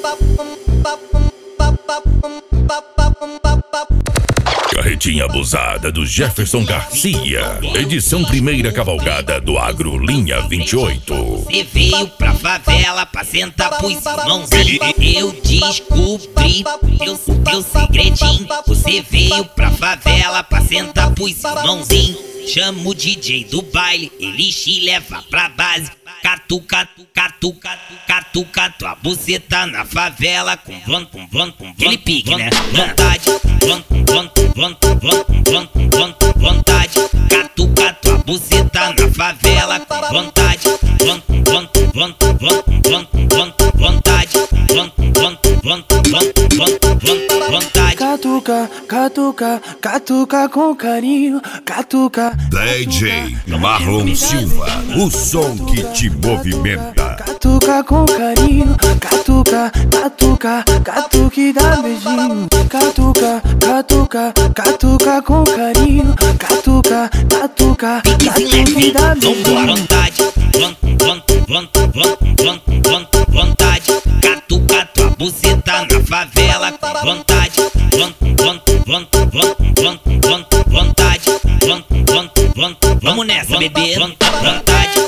Carretinha abusada do Jefferson Garcia. Edição primeira cavalgada do Agro Linha 28. Você veio pra favela pra sentar pros irmãozinhos. Eu descobri o teu segredinho. Você veio pra favela pra sentar pros irmãozinhos. Chama o DJ do baile, ele te leva pra base. Catuca, catuca, catuca, tua buceta na favela com aquele pique, né? Vontade, vontade. Catuca, tua buceta na favela com vontade, vontade. Catuca, catuca, catuca com carinho, catuca. DJ Marlon Silva, o som que te movimenta. Catuca com carinho, catuca, catuca, catuca e dá beijinho. Catuca, catuca, catuca com carinho, catuca, catuca, catuca e dá beijinho. Vontade, vontade. Catuca, tua buceta na favela com vontade, vontade. Vamos nessa, bebê. Vontade.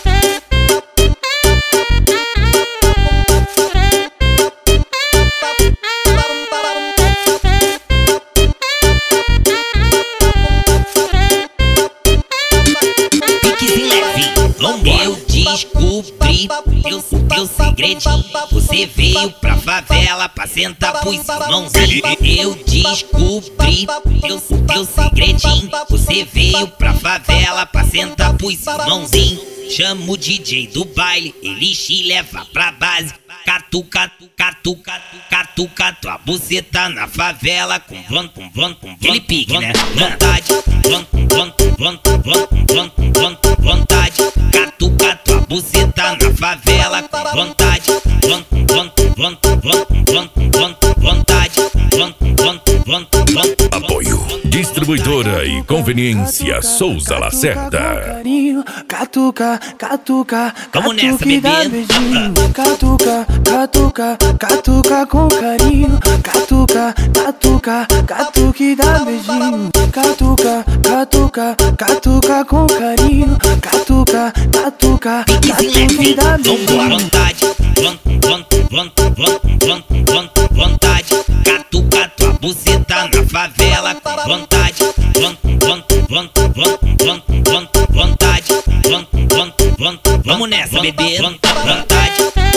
Eu descobri o teu segredinho. Você veio pra favela pra sentar pros irmãozinhos. Eu descobri o teu segredinho. Você veio pra favela pra sentar pros irmãozinhos. Chama o DJ do baile, ele te leva pra base. Catuca, catuca, catuca, tua buceta na favela com aquele pique, né? Vontade, vontade. Catuca, tua buceta na favela com vontade, Apoio Distribuidora e Conveniência Souza Lacerda. Catuca, catuca, vamos nessa, catuca e dá bebê. beijinho. Catuca, catuca, catuca com carinho. Catuca, catuca, catuca e dá beijinho. Catuca, catuca, catuca com carinho. Catuca, catuca, catuca e dá beijinho. Vontade, vontade. Catuca, tua buceta na favela com vontade, vontade. Vamos nessa, bebê. Vontade.